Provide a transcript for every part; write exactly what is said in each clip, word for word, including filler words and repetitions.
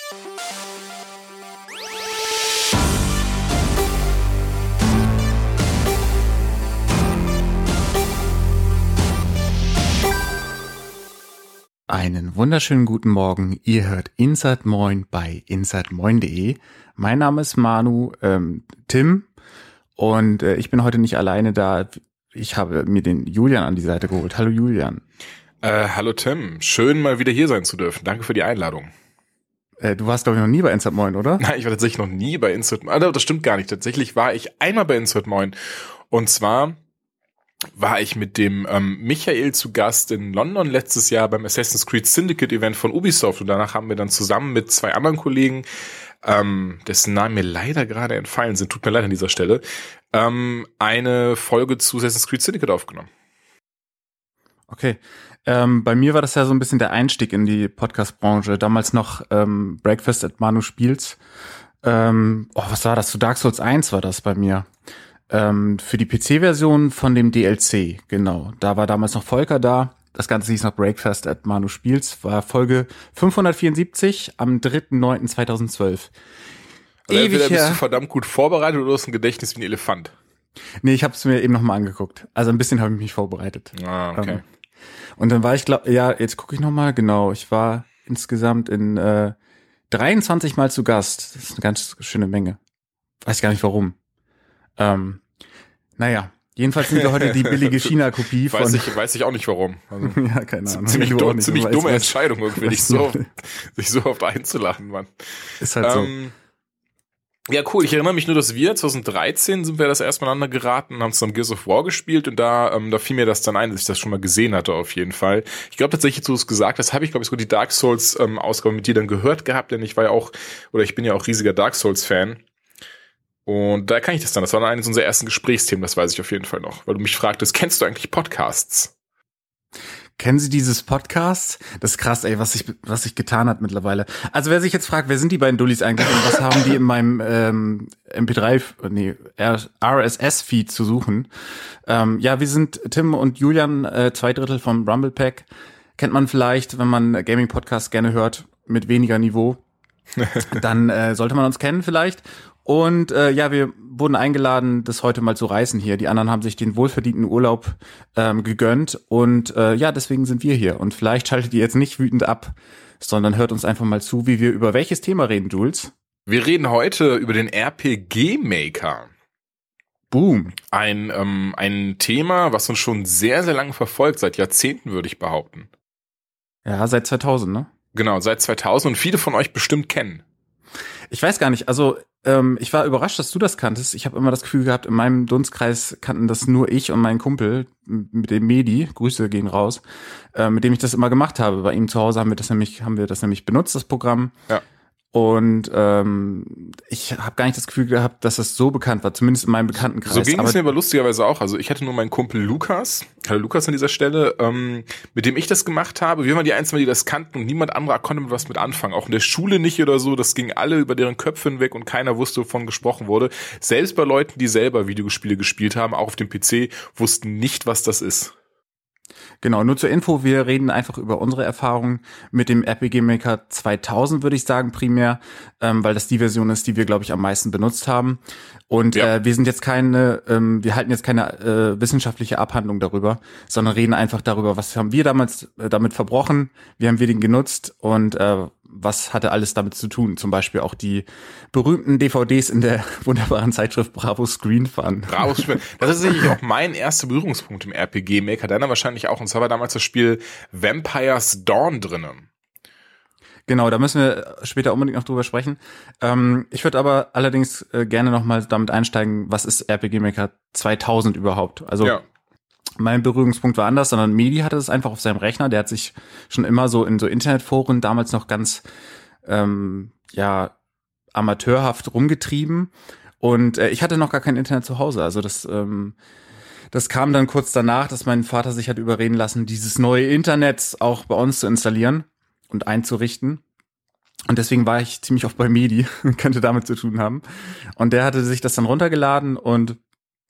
Einen wunderschönen guten Morgen. Ihr hört Inside Moin bei inside moin punkt de. Mein Name ist Manu, ähm, Tim, und äh, ich bin heute nicht alleine da. Ich habe mir den Julian an die Seite geholt. Hallo Julian. Äh, hallo Tim. Schön mal wieder hier sein zu dürfen. Danke für die Einladung. Äh, du warst, glaube ich, noch nie bei Inside Moin, oder? Nein, ich war tatsächlich noch nie bei Inside Moin. Also, das stimmt gar nicht. Tatsächlich war ich einmal bei Inside Moin. Und zwar war ich mit dem ähm, Michael zu Gast in London letztes Jahr beim Assassin's Creed Syndicate Event von Ubisoft, und danach haben wir dann zusammen mit zwei anderen Kollegen, ähm, dessen Namen mir leider gerade entfallen sind, tut mir leid an dieser Stelle, ähm, eine Folge zu Assassin's Creed Syndicate aufgenommen. Okay. Ähm, bei mir war das ja so ein bisschen der Einstieg in die Podcast-Branche. Damals noch ähm, Breakfast at Manu Spiels. Ähm, oh, was war das? Zu Dark Souls eins war das bei mir. Ähm, für die P C-Version von dem D L C, genau. Da war damals noch Volker da. Das Ganze hieß noch Breakfast at Manu Spiels. War Folge fünfhundertvierundsiebzig am dritten neunten zweitausendzwölf. Also Ewig entweder her. bist du verdammt gut vorbereitet oder du hast ein Gedächtnis wie ein Elefant. Nee, ich habe es mir eben noch mal angeguckt. Also ein bisschen habe ich mich vorbereitet. Ah, okay. Ähm, und dann war ich, glaub, ja, jetzt gucke ich noch mal, genau. Ich war insgesamt in äh, dreiundzwanzig Mal zu Gast. Das ist eine ganz schöne Menge. Weiß gar nicht warum. Ähm, naja, jedenfalls sind wir heute die billige China-Kopie von... Weiß ich, weiß ich auch nicht warum. Also, ja, keine Ahnung. Ziemlich, Du dumm, auch nicht. ziemlich Du dumme weißt, Entscheidung, irgendwie, dich so, sich so oft einzuladen, Mann. Ist halt so. Ähm, ja, cool. Ich erinnere mich nur, dass wir zwanzig dreizehn sind wir das erst miteinander geraten, haben zusammen Gears of War gespielt, und da ähm, da fiel mir das dann ein, dass ich das schon mal gesehen hatte, auf jeden Fall. Ich glaube tatsächlich, du es gesagt hast, habe ich, glaube ich, sogar die Dark Souls ähm, Ausgabe mit dir dann gehört gehabt, denn ich war ja auch, oder ich bin ja auch riesiger Dark Souls Fan. Und da kann ich das dann. Das war dann eines unserer ersten Gesprächsthemen, das weiß ich auf jeden Fall noch. Weil du mich fragtest, kennst du eigentlich Podcasts? Kennen Sie dieses Podcast? Das ist krass, ey, was sich was sich getan hat mittlerweile. Also wer sich jetzt fragt, wer sind die beiden Dullis eigentlich und was haben die in meinem ähm, M P drei, nee, R S S-Feed zu suchen? Ähm, ja, wir sind Tim und Julian, äh, zwei Drittel vom Rumble Pack. Kennt man vielleicht, wenn man Gaming-Podcasts gerne hört, mit weniger Niveau. Dann äh, sollte man uns kennen vielleicht. Und äh, ja, wir wurden eingeladen, das heute mal zu reißen hier. Die anderen haben sich den wohlverdienten Urlaub ähm, gegönnt. Und äh, ja, deswegen sind wir hier. Und vielleicht schaltet ihr jetzt nicht wütend ab, sondern hört uns einfach mal zu, wie wir über welches Thema reden, Jules. Wir reden heute über den R P G-Maker. Boom. Ein, ähm, ein Thema, was uns schon sehr, sehr lange verfolgt, seit Jahrzehnten, würde ich behaupten. Ja, seit zweitausend, ne? Genau, seit zweitausend, und viele von euch bestimmt kennen. Ich weiß gar nicht, also ähm, ich war überrascht, dass du das kanntest. Ich habe immer das Gefühl gehabt, in meinem Dunstkreis kannten das nur ich und mein Kumpel mit dem Medi, Grüße gehen raus, äh, mit dem ich das immer gemacht habe. Bei ihm zu Hause haben wir das nämlich, haben wir das nämlich benutzt, das Programm. Ja. Und ähm, ich habe gar nicht das Gefühl gehabt, dass das so bekannt war, zumindest in meinem Bekanntenkreis. So ging aber es mir aber lustigerweise auch. Also ich hatte nur meinen Kumpel Lukas, hallo Lukas an dieser Stelle, ähm, mit dem ich das gemacht habe. Wir waren die Einzigen, die das kannten, und niemand anderer konnte mit was mit anfangen. Auch in der Schule nicht oder so. Das ging alle über deren Köpfe hinweg und keiner wusste, wovon gesprochen wurde. Selbst bei Leuten, die selber Videospiele gespielt haben, auch auf dem P C, wussten nicht, was das ist. Genau, nur zur Info, wir reden einfach über unsere Erfahrungen mit dem R P G Maker zweitausend, würde ich sagen, primär, ähm, weil das die Version ist, die wir, glaube ich, am meisten benutzt haben. Und ja. äh, wir sind jetzt keine, ähm, wir halten jetzt keine äh, wissenschaftliche Abhandlung darüber, sondern reden einfach darüber, was haben wir damals äh, damit verbrochen, wie haben wir den genutzt und äh, was hatte alles damit zu tun. Zum Beispiel auch die berühmten D V Ds in der wunderbaren Zeitschrift Bravo Screen Fun. Bravo Screen. Das ist sicherlich auch mein erster Berührungspunkt im R P G Maker. Deiner wahrscheinlich auch. Und zwar war damals das Spiel Vampire's Dawn drinnen. Genau, da müssen wir später unbedingt noch drüber sprechen. Ähm, ich würde aber allerdings äh, gerne noch mal damit einsteigen, was ist R P G Maker zweitausend überhaupt? Also ja. Mein Berührungspunkt war anders, sondern Medi hatte es einfach auf seinem Rechner. Der hat sich schon immer so in so Internetforen damals noch ganz ähm, ja amateurhaft rumgetrieben. Und äh, ich hatte noch gar kein Internet zu Hause. Also das ähm, das kam dann kurz danach, dass mein Vater sich hat überreden lassen, dieses neue Internet auch bei uns zu installieren und einzurichten. Und deswegen war ich ziemlich oft bei Medi, könnte damit zu tun haben. Und der hatte sich das dann runtergeladen und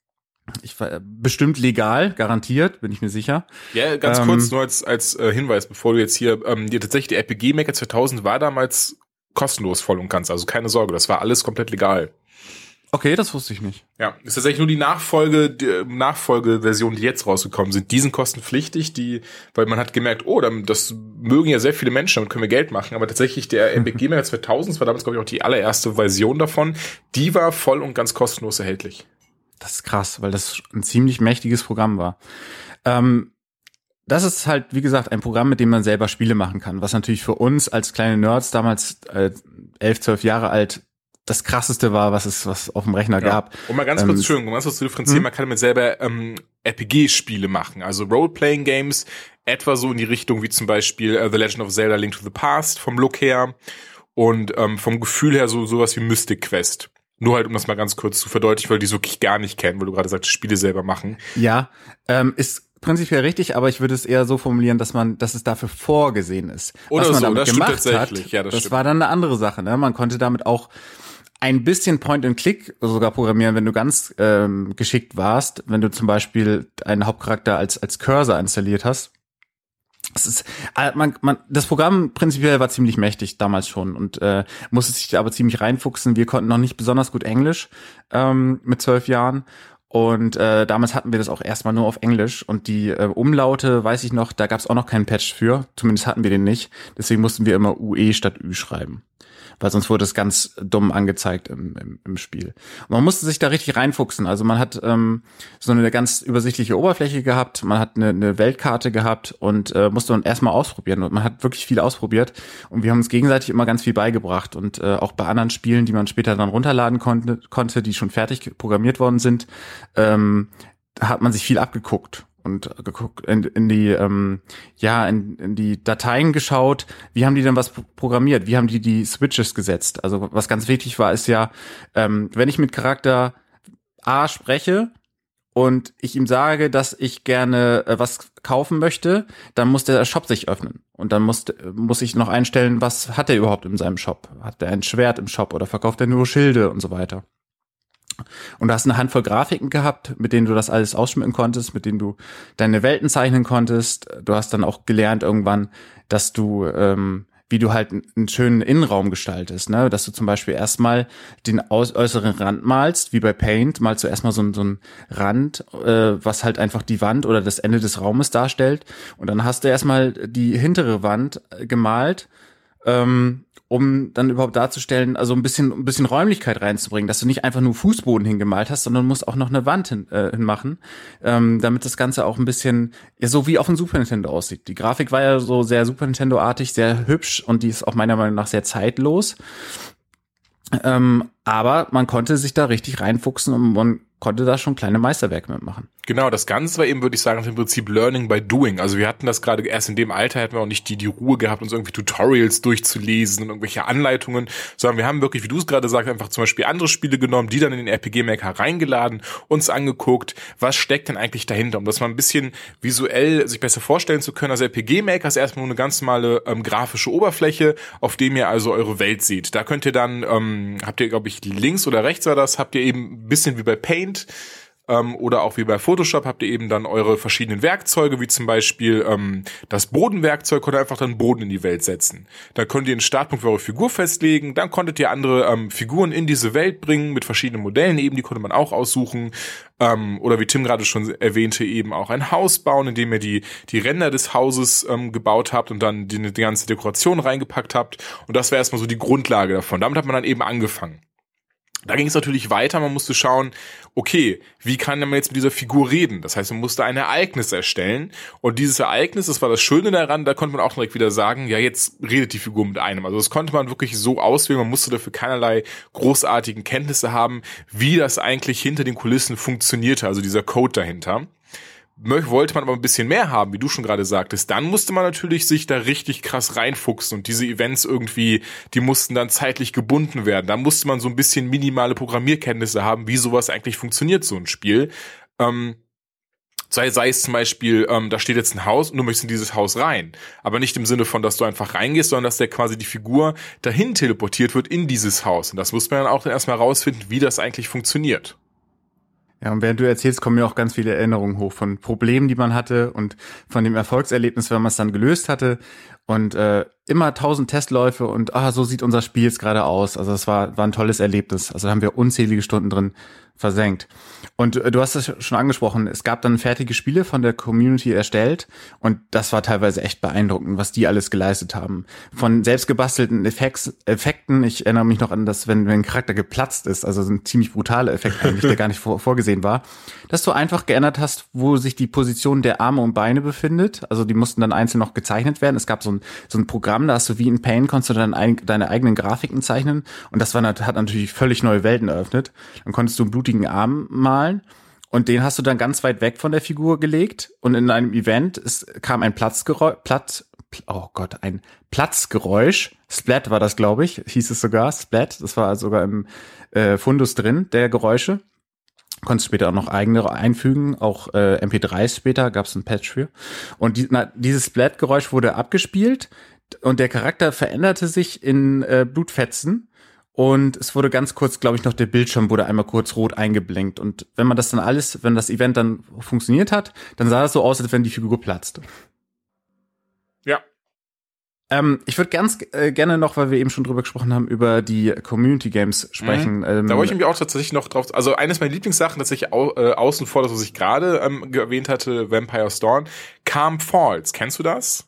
ich war bestimmt legal, garantiert, bin ich mir sicher. Ja, ganz ähm, kurz, nur als als äh, Hinweis, bevor du jetzt hier, ähm, die, tatsächlich der R P G Maker zweitausend war damals kostenlos voll und ganz. Also keine Sorge, das war alles komplett legal. Okay, das wusste ich nicht. Ja, ist tatsächlich nur die Nachfolge, die Nachfolgeversionen, die jetzt rausgekommen sind. Die sind kostenpflichtig, die, weil man hat gemerkt, oh, das mögen ja sehr viele Menschen, damit können wir Geld machen. Aber tatsächlich der Epic Game Maker zweitausend, das war damals, glaube ich, auch die allererste Version davon, die war voll und ganz kostenlos erhältlich. Das ist krass, weil das ein ziemlich mächtiges Programm war. Ähm, das ist halt, wie gesagt, ein Programm, mit dem man selber Spiele machen kann. Was natürlich für uns als kleine Nerds damals äh, elf, zwölf Jahre alt das krasseste war, was es was auf dem Rechner ja. gab. Und mal ganz kurz, ähm, Entschuldigung, um ganz kurz zu differenzieren, man kann damit selber ähm, R P G-Spiele machen, also Role-Playing-Games, etwa so in die Richtung wie zum Beispiel uh, The Legend of Zelda Link to the Past vom Look her und ähm, vom Gefühl her so sowas wie Mystic Quest. Nur halt, um das mal ganz kurz zu verdeutlichen, weil die es wirklich gar nicht kennen, weil du gerade sagst, Spiele selber machen. Ja, ähm, ist prinzipiell richtig, aber ich würde es eher so formulieren, dass man, dass es dafür vorgesehen ist. Oder was man so, damit das gemacht stimmt tatsächlich. Hat, ja, das, das stimmt. war dann eine andere Sache. Ne? Man konnte damit auch ein bisschen Point-and-Click sogar programmieren, wenn du ganz ähm, geschickt warst, wenn du zum Beispiel einen Hauptcharakter als als Cursor installiert hast. Das ist, man, man, das Programm prinzipiell war ziemlich mächtig damals schon und äh, musste sich aber ziemlich reinfuchsen. Wir konnten noch nicht besonders gut Englisch ähm, mit zwölf Jahren. Und äh, damals hatten wir das auch erstmal nur auf Englisch und die äh, Umlaute, weiß ich noch, da gab es auch noch keinen Patch für, zumindest hatten wir den nicht, deswegen mussten wir immer U E statt Ü schreiben, weil sonst wurde es ganz dumm angezeigt im, im, im Spiel. Und man musste sich da richtig reinfuchsen, also man hat ähm, so eine ganz übersichtliche Oberfläche gehabt, man hat eine, eine Weltkarte gehabt und äh, musste dann erstmal ausprobieren und man hat wirklich viel ausprobiert und wir haben uns gegenseitig immer ganz viel beigebracht und äh, auch bei anderen Spielen, die man später dann runterladen konnte, konnte, die schon fertig programmiert worden sind, ähm, hat man sich viel abgeguckt und geguckt in, in die ähm, ja in, in die Dateien geschaut, wie haben die denn was programmiert, wie haben die die Switches gesetzt. Also was ganz wichtig war, ist ja, ähm, wenn ich mit Charakter A spreche und ich ihm sage, dass ich gerne äh, was kaufen möchte, dann muss der Shop sich öffnen und dann muss muss ich noch einstellen, was hat er überhaupt in seinem Shop, hat er ein Schwert im Shop oder verkauft er nur Schilde und so weiter. Und du hast eine Handvoll Grafiken gehabt, mit denen du das alles ausschmücken konntest, mit denen du deine Welten zeichnen konntest. Du hast dann auch gelernt irgendwann, dass du, ähm, wie du halt einen schönen Innenraum gestaltest, ne? Dass du zum Beispiel erstmal den aus- äußeren Rand malst, wie bei Paint, malst du erstmal so, so einen Rand, äh, was halt einfach die Wand oder das Ende des Raumes darstellt. Und dann hast du erstmal die hintere Wand gemalt, ähm, um dann überhaupt darzustellen, also ein bisschen ein bisschen Räumlichkeit reinzubringen, dass du nicht einfach nur Fußboden hingemalt hast, sondern musst auch noch eine Wand hin, äh, hinmachen, ähm, damit das Ganze auch ein bisschen, ja, so wie auf dem Super Nintendo aussieht. Die Grafik war ja so sehr Super Nintendo-artig, sehr hübsch und die ist auch meiner Meinung nach sehr zeitlos. Ähm, aber man konnte sich da richtig reinfuchsen und man konnte da schon kleine Meisterwerke mitmachen. Genau, das Ganze war eben, würde ich sagen, im Prinzip Learning by Doing. Also wir hatten das gerade erst in dem Alter, hätten wir auch nicht die die Ruhe gehabt, uns irgendwie Tutorials durchzulesen und irgendwelche Anleitungen, sondern wir haben wirklich, wie du es gerade sagst, einfach zum Beispiel andere Spiele genommen, die dann in den R P G Maker reingeladen, uns angeguckt, was steckt denn eigentlich dahinter, um das mal ein bisschen visuell sich besser vorstellen zu können. Also R P G Maker ist erstmal nur eine ganz normale ähm, grafische Oberfläche, auf dem ihr also eure Welt seht. Da könnt ihr dann, ähm, habt ihr, glaube ich, links oder rechts war das, habt ihr eben ein bisschen wie bei Paint, Ähm, oder auch wie bei Photoshop habt ihr eben dann eure verschiedenen Werkzeuge, wie zum Beispiel ähm, das Bodenwerkzeug, könnt ihr einfach dann Boden in die Welt setzen. Dann könnt ihr einen Startpunkt für eure Figur festlegen, dann konntet ihr andere ähm, Figuren in diese Welt bringen, mit verschiedenen Modellen eben, die konnte man auch aussuchen. Ähm, oder wie Tim gerade schon erwähnte, eben auch ein Haus bauen, indem ihr die die Ränder des Hauses ähm, gebaut habt und dann die, die ganze Dekoration reingepackt habt. Und das wäre erstmal so die Grundlage davon. Damit hat man dann eben angefangen. Da ging es natürlich weiter, man musste schauen, okay, wie kann man jetzt mit dieser Figur reden? Das heißt, man musste ein Ereignis erstellen und dieses Ereignis, das war das Schöne daran, da konnte man auch direkt wieder sagen, ja, jetzt redet die Figur mit einem. Also das konnte man wirklich so auswählen, man musste dafür keinerlei großartigen Kenntnisse haben, wie das eigentlich hinter den Kulissen funktionierte, also dieser Code dahinter. Wollte man aber ein bisschen mehr haben, wie du schon gerade sagtest, dann musste man natürlich sich da richtig krass reinfuchsen und diese Events irgendwie, die mussten dann zeitlich gebunden werden. Da musste man so ein bisschen minimale Programmierkenntnisse haben, wie sowas eigentlich funktioniert, so ein Spiel. Ähm, sei, sei es zum Beispiel, ähm, da steht jetzt ein Haus und du möchtest in dieses Haus rein. Aber nicht im Sinne von, dass du einfach reingehst, sondern dass der quasi die Figur dahin teleportiert wird in dieses Haus. Und das muss man dann auch dann erstmal rausfinden, wie das eigentlich funktioniert. Ja, und während du erzählst, kommen mir auch ganz viele Erinnerungen hoch von Problemen, die man hatte und von dem Erfolgserlebnis, wenn man es dann gelöst hatte. Und äh, immer tausend Testläufe und ah, so sieht unser Spiel jetzt gerade aus. Also das war, war ein tolles Erlebnis. Also da haben wir unzählige Stunden drin versenkt. Und äh, du hast es schon angesprochen, es gab dann fertige Spiele von der Community erstellt und das war teilweise echt beeindruckend, was die alles geleistet haben. Von selbst gebastelten Effekts, Effekten, ich erinnere mich noch an das, wenn, wenn ein Charakter geplatzt ist, also so ein ziemlich brutaler Effekt eigentlich, der gar nicht vor, vorgesehen war, dass du einfach geändert hast, wo sich die Position der Arme und Beine befindet. Also die mussten dann einzeln noch gezeichnet werden. Es gab so ein, so ein Programm, da hast du wie in Paint, konntest du dann ein, deine eigenen Grafiken zeichnen und das war, hat natürlich völlig neue Welten eröffnet. Dann konntest du einen blutigen Arm malen und den hast du dann ganz weit weg von der Figur gelegt und in einem Event es kam ein Platzgeräusch, Platz, oh Gott, ein Platzgeräusch, Splat war das, glaube ich, hieß es sogar, Splat, das war sogar im äh, Fundus drin, der Geräusche. Konntest später auch noch eigene einfügen, auch äh, M P drei s später, gab es ein Patch für. Und die, na, dieses Splat-Geräusch wurde abgespielt und der Charakter veränderte sich in äh, Blutfetzen. Und es wurde ganz kurz, glaube ich, noch der Bildschirm wurde einmal kurz rot eingeblinkt. Und wenn man das dann alles, wenn das Event dann funktioniert hat, dann sah das so aus, als wenn die Figur platzt. Ja. Ähm, ich würde ganz äh, gerne noch, weil wir eben schon drüber gesprochen haben, über die Community Games sprechen. Mhm. Ähm, da wollte ich mich auch tatsächlich noch drauf, also eines meiner Lieblingssachen, tatsächlich au, äh, außen vor, das was ich gerade ähm, erwähnt hatte, Vampire's Dawn, Calm Falls. Kennst du das?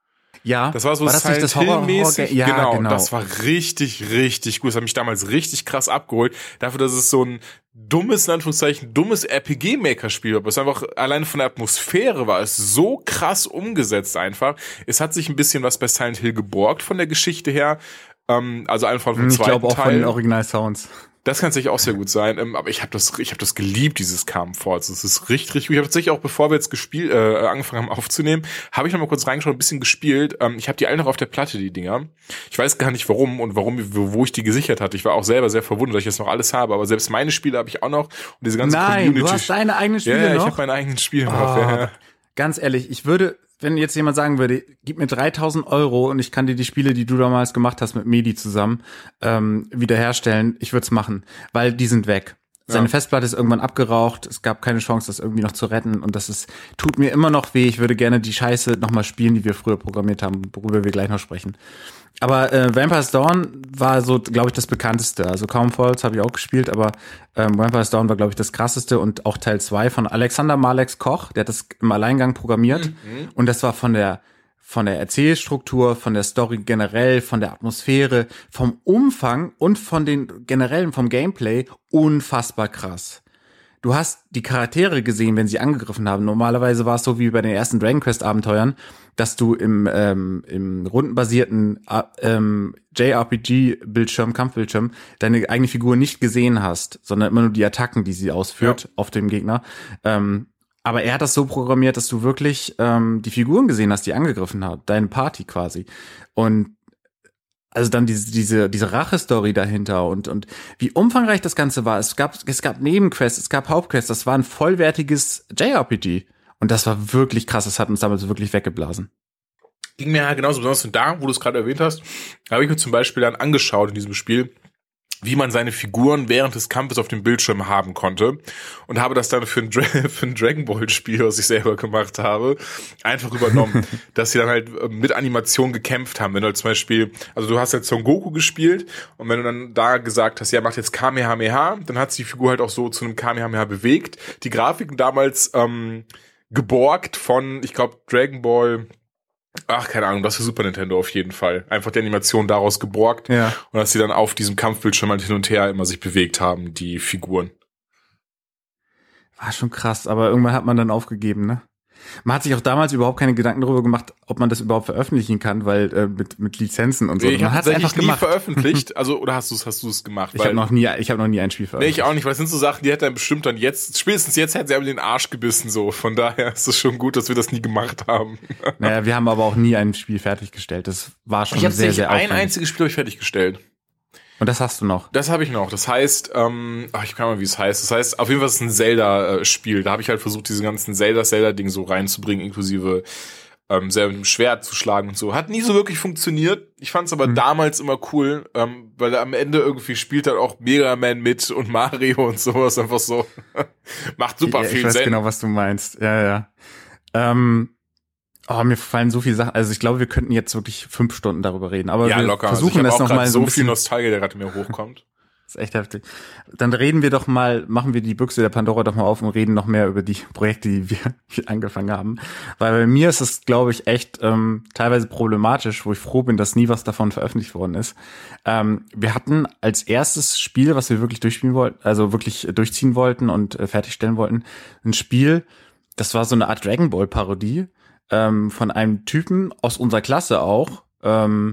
Ja, das war so war das nicht das Silent-Hill-mäßig. Ja, genau, genau, das war richtig, richtig gut. Das hat mich damals richtig krass abgeholt. Dafür, dass es so ein dummes, in Anführungszeichen, dummes R P G-Maker-Spiel war. Aber es einfach alleine von der Atmosphäre war es so krass umgesetzt einfach. Es hat sich ein bisschen was bei Silent Hill geborgt von der Geschichte her. Ähm, also einfach vom ich zweiten glaube auch Teil. von den Original-Sounds. Das kann sicher auch sehr gut sein, ähm, aber ich habe das, ich habe das geliebt, dieses Calm Falls. Das ist richtig, richtig gut. Ich habe tatsächlich auch, bevor wir jetzt gespielt, äh, angefangen haben aufzunehmen, habe ich noch mal kurz reingeschaut, ein bisschen gespielt. Ähm, ich habe die alle noch auf der Platte, die Dinger. Ich weiß gar nicht warum und warum, wo, wo ich die gesichert hatte. Ich war auch selber sehr verwundert, dass ich jetzt noch alles habe. Aber selbst meine Spiele habe ich auch noch und diese ganze Nein, Community. du hast deine eigenen Spiele ja, noch? ich habe meine eigenen Spiele oh, noch. Ja, ja. Ganz ehrlich, ich würde, wenn jetzt jemand sagen würde, gib mir dreitausend Euro und ich kann dir die Spiele, die du damals gemacht hast mit Medi zusammen, ähm, wiederherstellen, ich würde es machen, weil die sind weg. Seine ja. Festplatte ist irgendwann abgeraucht, es gab keine Chance, das irgendwie noch zu retten und das ist, tut mir immer noch weh. Ich würde gerne die Scheiße nochmal spielen, die wir früher programmiert haben, worüber wir gleich noch sprechen. Aber äh, Vampire's Dawn war so, glaube ich, das bekannteste. Also Calm Falls habe ich auch gespielt, aber ähm, Vampire's Dawn war, glaube ich, das krasseste und auch Teil zwei von Alexander Malex Koch, der hat das im Alleingang programmiert mhm. und das war von der von der Erzählstruktur, von der Story generell, von der Atmosphäre, vom Umfang und von den generellen, vom Gameplay unfassbar krass. Du hast die Charaktere gesehen, wenn sie angegriffen haben. Normalerweise war es so wie bei den ersten Dragon Quest Abenteuern, dass du im ähm, im rundenbasierten ähm, J R P G-Bildschirm, Kampfbildschirm, deine eigene Figur nicht gesehen hast, sondern immer nur die Attacken, die sie ausführt ja. auf dem Gegner. Ähm, aber er hat das so programmiert, dass du wirklich ähm, die Figuren gesehen hast, die angegriffen hat, deine Party quasi. Und also dann diese diese diese Rache-Story dahinter und und wie umfangreich das Ganze war. Es gab es gab Nebenquests, es gab Hauptquests. Das war ein vollwertiges J R P G und das war wirklich krass. Das hat uns damals wirklich weggeblasen. Ging mir ja genauso, besonders da, wo du es gerade erwähnt hast, habe ich mir zum Beispiel dann angeschaut in diesem Spiel, wie man seine Figuren während des Kampfes auf dem Bildschirm haben konnte und habe das dann für ein, Dra- für ein Dragon Ball Spiel, was ich selber gemacht habe, einfach übernommen, dass sie dann halt mit Animation gekämpft haben. Wenn du halt zum Beispiel, also du hast jetzt Son Goku gespielt und wenn du dann da gesagt hast, ja, macht jetzt Kamehameha, dann hat sich die Figur halt auch so zu einem Kamehameha bewegt. Die Grafiken damals ähm, geborgt von, ich glaube, Dragon Ball Ach, keine Ahnung, das für Super Nintendo auf jeden Fall. Einfach die Animation daraus geborgt ja. und dass sie dann auf diesem Kampfbildschirm halt hin und her immer sich bewegt haben, die Figuren. War schon krass, aber irgendwann hat man dann aufgegeben, ne? Man hat sich auch damals überhaupt keine Gedanken darüber gemacht, ob man das überhaupt veröffentlichen kann, weil äh, mit mit Lizenzen und so. Nee, ich man habe es einfach nie gemacht. veröffentlicht, also oder hast du es hast du es gemacht? Ich habe noch nie ich habe noch nie ein Spiel veröffentlicht. Nee, ich auch nicht, weil es sind so Sachen, die hätte dann bestimmt dann jetzt spätestens jetzt hätten sie einem den Arsch gebissen so. Von daher ist es schon gut, dass wir das nie gemacht haben. Naja, wir haben aber auch nie ein Spiel fertiggestellt. Das war schon ich sehr sehr aufwendig. Ich habe ein einziges Spiel hab ich fertiggestellt. Und das hast du noch? Das habe ich noch. Das heißt, ähm, ach, ich kann mal, wie es heißt. Das heißt, auf jeden Fall ist es ein Zelda-Spiel. Da habe ich halt versucht, diese ganzen Zelda-Zelda-Ding so reinzubringen, inklusive ähm, selber mit dem Schwert zu schlagen und so. Hat nie so wirklich funktioniert. Ich fand es aber mhm. damals immer cool, ähm, weil am Ende irgendwie spielt dann auch Mega Man mit und Mario und sowas einfach so. Macht super ja, viel Sinn. Ich weiß Sinn. genau, was du meinst. Ja, ja. Ähm, Oh, mir fallen so viele Sachen. Also ich glaube, wir könnten jetzt wirklich fünf Stunden darüber reden. Aber ja, wir locker. versuchen also das nochmal so so ein bisschen. viel Nostalgie, der gerade mir hochkommt. Das ist echt heftig. Dann reden wir doch mal, machen wir die Büchse der Pandora doch mal auf und reden noch mehr über die Projekte, die wir angefangen haben. Weil bei mir ist es, glaube ich, echt ähm, teilweise problematisch, wo ich froh bin, dass nie was davon veröffentlicht worden ist. Ähm, wir hatten als erstes Spiel, was wir wirklich durchspielen wollten, also wirklich durchziehen wollten und äh, fertigstellen wollten, ein Spiel, das war so eine Art Dragon Ball Parodie ähm, von einem Typen aus unserer Klasse auch, ähm,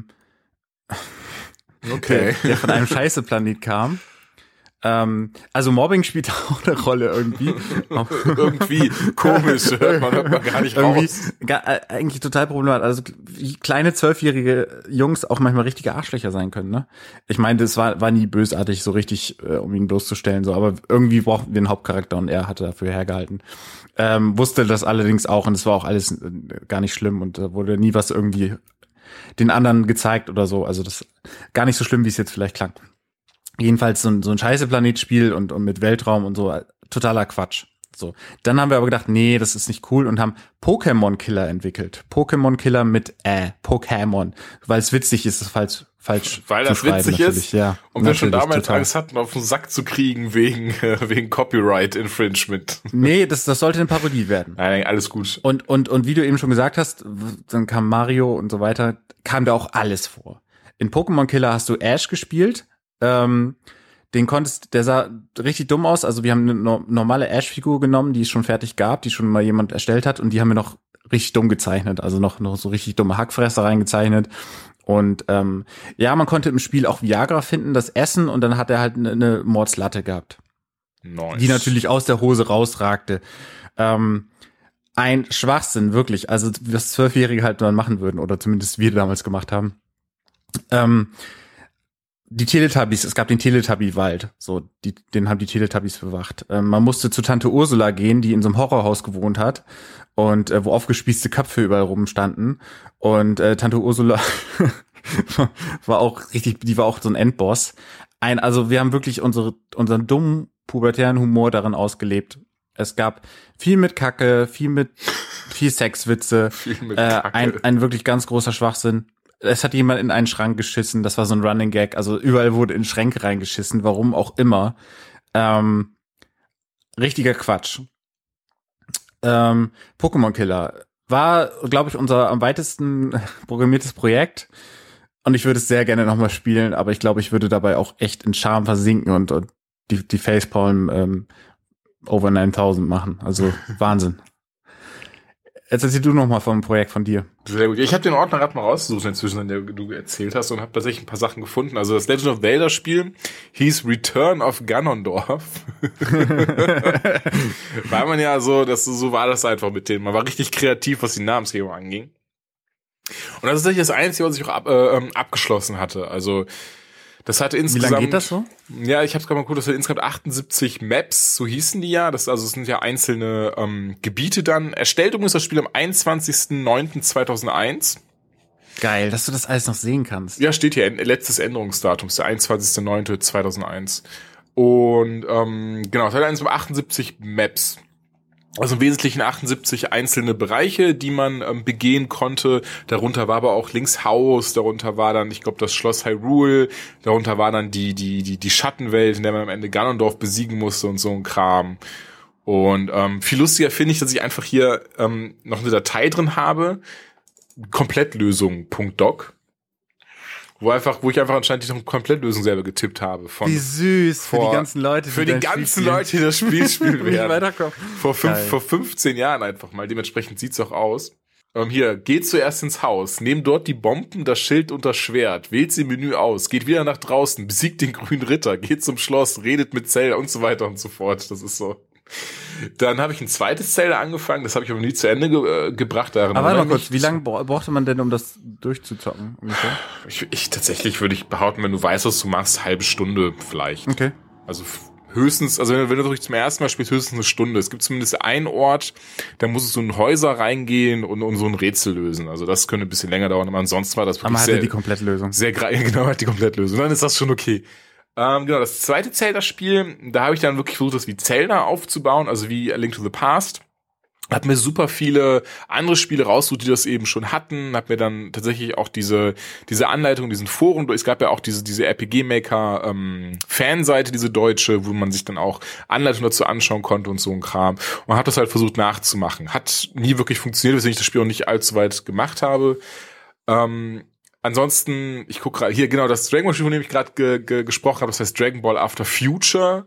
Okay. Der, der von einem Scheiße-Planet kam. Ähm, also Mobbing spielt auch eine Rolle irgendwie. Irgendwie komisch, hört man, hört man gar nicht raus. Gar, äh, eigentlich total problematisch. Also wie kleine zwölfjährige Jungs auch manchmal richtige Arschlöcher sein können, ne? Ich meine, das war war nie bösartig, so richtig, äh, um ihn bloßzustellen, so, aber irgendwie brauchten wir einen Hauptcharakter und er hatte dafür hergehalten. Ähm, wusste das allerdings auch und es war auch alles äh, gar nicht schlimm und da wurde nie was irgendwie den anderen gezeigt oder so. Also das gar nicht so schlimm, wie es jetzt vielleicht klang. Jedenfalls so ein, so ein Scheiße-Planetspiel und, und mit Weltraum und so, totaler Quatsch. So. Dann haben wir aber gedacht, nee, das ist nicht cool und haben Pokémon Killer entwickelt. Pokémon Killer mit äh, Pokémon. Weil es witzig ist, ist falsch, falsch Weil das witzig ist. Ja, und wir schon damals total. Angst hatten, auf den Sack zu kriegen wegen, wegen Copyright Infringement. Nee, das, das sollte eine Parodie werden. Nein, alles gut. Und, und, und wie du eben schon gesagt hast, dann kam Mario und so weiter, kam da auch alles vor. In Pokémon Killer hast du Ash gespielt, ähm, den konntest, der sah richtig dumm aus, also wir haben eine no- normale Ash-Figur genommen, die es schon fertig gab, die schon mal jemand erstellt hat und die haben wir noch richtig dumm gezeichnet, also noch, noch so richtig dumme Hackfresser reingezeichnet und ähm, ja, man konnte im Spiel auch Viagra finden, das Essen und dann hat er halt eine, eine Mordslatte gehabt, nice. Die natürlich aus der Hose rausragte. Ähm, ein Schwachsinn, wirklich, also was Zwölfjährige halt dann machen würden oder zumindest wir damals gemacht haben. Ähm, die Teletubbies, es gab den Teletubby-Wald, so, die, den haben die Teletubbies bewacht. Ähm, man musste zu Tante Ursula gehen, die in so einem Horrorhaus gewohnt hat und äh, wo aufgespießte Köpfe überall rumstanden. Und äh, Tante Ursula war auch richtig, die war auch so ein Endboss. Ein, also wir haben wirklich unsere, unseren dummen pubertären Humor darin ausgelebt. Es gab viel mit Kacke, viel mit viel Sexwitze, viel mit äh, Kacke. ein, ein wirklich ganz großer Schwachsinn. Es hat jemand in einen Schrank geschissen, das war so ein Running Gag, also überall wurde in Schränke reingeschissen, warum auch immer. Ähm, richtiger Quatsch. Ähm, Pokémon Killer war, glaube ich, unser am weitesten programmiertes Projekt und ich würde es sehr gerne nochmal spielen, aber ich glaube, ich würde dabei auch echt in Charme versinken und, und die, die Facepalm ähm, over neuntausend machen, also Wahnsinn. Jetzt erzähl du noch mal vom Projekt von dir. Sehr gut. Ich habe den Ordner gerade mal rausgesucht inzwischen, an der du erzählt hast und habe tatsächlich ein paar Sachen gefunden. Also das Legend of Zelda Spiel hieß Return of Ganondorf. Weil man ja so, das, so war das einfach mit denen. Man war richtig kreativ, was die Namensgebung anging. Und das ist tatsächlich das Einzige, was ich auch ab, äh, abgeschlossen hatte. Also das hatte insgesamt. Wie lange geht das so? Ja, ich habe es gerade mal geguckt, das hatte insgesamt achtundsiebzig Maps, so hießen die ja. Das also es sind ja einzelne ähm, Gebiete dann. Erstellt übrigens das Spiel am einundzwanzigsten neunten zweitausendeins. Geil, dass du das alles noch sehen kannst. Ja, steht hier, letztes Änderungsdatum, ist der einundzwanzigsten neunten zweitausendeins. Und ähm, genau, es hat insgesamt achtundsiebzig Maps. Also im Wesentlichen achtundsiebzig einzelne Bereiche, die man ähm, begehen konnte. Darunter war aber auch Links Haus, darunter war dann, ich glaube, das Schloss Hyrule, darunter war dann die die die die Schattenwelt, in der man am Ende Ganondorf besiegen musste und so ein Kram. Und ähm, viel lustiger finde ich, dass ich einfach hier ähm, noch eine Datei drin habe, Komplettlösung.doc, wo einfach, wo ich einfach anscheinend die Komplettlösung selber getippt habe. Von Wie süß für vor, die ganzen Leute, die für die ganzen Leute, die das Spiel spielen werden. Vor, fünf, vor fünfzehn Jahren einfach mal. Dementsprechend sieht's auch aus. Ähm, hier, geht zuerst ins Haus, nehmt dort die Bomben, das Schild und das Schwert, wählt sie im Menü aus, geht wieder nach draußen, besiegt den grünen Ritter, geht zum Schloss, redet mit Zelda und so weiter und so fort. Das ist so. Dann habe ich ein zweites Zelda angefangen, das habe ich aber nie zu Ende ge- äh, gebracht. Aber warte mal kurz, wie lange brauchte man denn, um das durchzuzocken ungefähr? Ich, ich tatsächlich würde ich behaupten, wenn du weißt, was du machst, halbe Stunde vielleicht. Okay. Also höchstens, also wenn du, wenn du wirklich zum ersten Mal spielst, höchstens eine Stunde. Es gibt zumindest einen Ort, da musst du so in Häuser reingehen und, und so ein Rätsel lösen. Also das könnte ein bisschen länger dauern, aber ansonsten war das wirklich aber sehr... Aber die Komplettlösung. Sehr, genau, hat die Komplettlösung. Dann ist das schon okay. Ähm, genau, das zweite Zelda-Spiel, da habe ich dann wirklich versucht, das wie Zelda aufzubauen, also wie A Link to the Past. Hab mir super viele andere Spiele rausgesucht, die das eben schon hatten. Hab mir dann tatsächlich auch diese diese Anleitung, diesen Foren. Es gab ja auch diese diese R P G Maker ähm, Fanseite, diese deutsche, wo man sich dann auch Anleitungen dazu anschauen konnte und so ein Kram. Und hat das halt versucht nachzumachen. Hat nie wirklich funktioniert, weswegen ich das Spiel auch nicht allzu weit gemacht habe. Ähm, ansonsten, ich gucke gerade hier genau das Dragon Ball Spiel, von dem ich gerade ge- ge- gesprochen habe. Das heißt Dragon Ball After Future.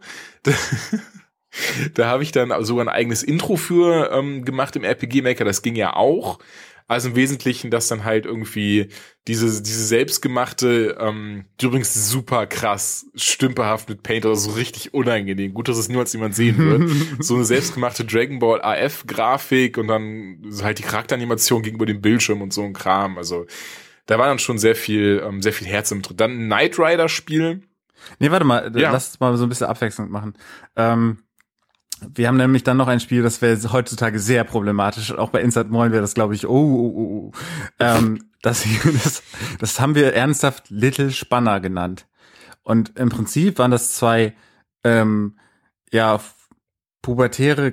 Da habe ich dann sogar ein eigenes Intro für ähm, gemacht im R P G Maker. Das ging ja auch. Also im Wesentlichen, dass dann halt irgendwie diese diese selbstgemachte, ähm, die übrigens super krass stümperhaft mit Paint, also so richtig unangenehm. Gut, dass es niemals jemand sehen wird. So eine selbstgemachte Dragon Ball A F Grafik und dann halt die Charakteranimation gegenüber dem Bildschirm und so ein Kram. Also da war dann schon sehr viel ähm, sehr viel Herz im drin. Dann ein Knight Rider Spiel. Nee, warte mal, Ja. lass uns mal so ein bisschen abwechselnd machen. Ähm, wir haben nämlich dann noch ein Spiel, das wäre heutzutage sehr problematisch. Auch bei Inside Moin wäre das, glaube ich, oh, oh, oh, oh. Ähm, das, das, das haben wir ernsthaft Little Spanner genannt. Und im Prinzip waren das zwei, ähm, ja, pubertäre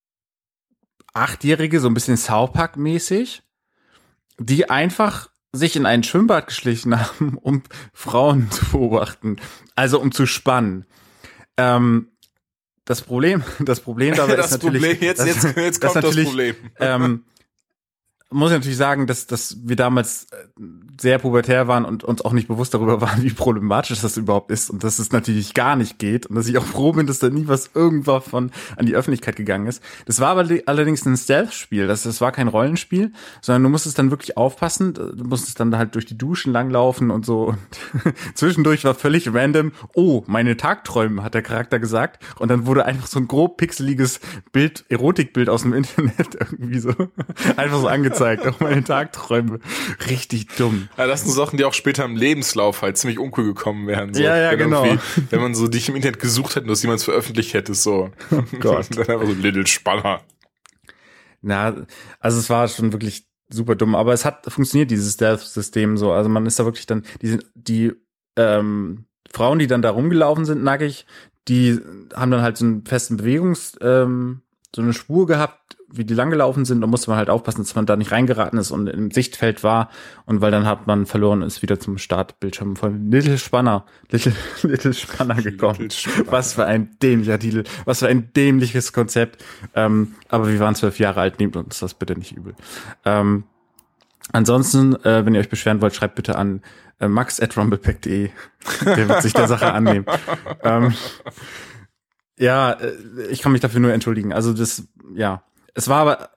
Achtjährige, so ein bisschen South Park-mäßig, die einfach sich in ein Schwimmbad geschlichen haben, um Frauen zu beobachten. Also um zu spannen. Ähm, das Problem, das Problem dabei das ist natürlich, Problem, jetzt, dass, jetzt, jetzt kommt dass das natürlich, Problem. Ähm, muss ich natürlich sagen, dass, dass wir damals sehr pubertär waren und uns auch nicht bewusst darüber waren, wie problematisch das überhaupt ist und dass es natürlich gar nicht geht und dass ich auch froh bin, dass da nie was irgendwann von an die Öffentlichkeit gegangen ist. Das war aber allerdings ein Stealth-Spiel, das, das war kein Rollenspiel, sondern du musstest dann wirklich aufpassen, du musstest dann halt durch die Duschen langlaufen und so und zwischendurch war völlig random, oh, meine Tagträume, hat der Charakter gesagt und dann wurde einfach so ein grob pixeliges Bild, Erotikbild aus dem Internet irgendwie so einfach so angezeigt. Auch meine Tagträume. Richtig dumm. Ja, das sind Sachen, die auch später im Lebenslauf halt ziemlich uncool gekommen wären. So. Ja, ja, genau. Wenn man so dich im Internet gesucht hätte und das jemand veröffentlicht hätte, so. Oh Gott. Dann einfach so Little Spanner. Na, also es war schon wirklich super dumm, aber es hat funktioniert, dieses Stealth-System so. Also man ist da wirklich dann, die, die ähm, Frauen, die dann da rumgelaufen sind, nackig, die haben dann halt so einen festen Bewegungs, ähm, so eine Spur gehabt, wie die langgelaufen sind, da musste man halt aufpassen, dass man da nicht reingeraten ist und im Sichtfeld war und weil dann hat man verloren ist wieder zum Startbildschirm von Little Spanner, Little, Little Spanner gekommen. Little Spanner. Was für ein dämlicher Titel, was für ein dämliches Konzept. Ähm, aber wir waren zwölf Jahre alt, nehmt uns das bitte nicht übel. Ähm, ansonsten, äh, wenn ihr euch beschweren wollt, schreibt bitte an äh, max at rumblepack punkt de. Der wird sich der Sache annehmen. ähm, ja, äh, ich kann mich dafür nur entschuldigen. Also das, ja. Es war aber,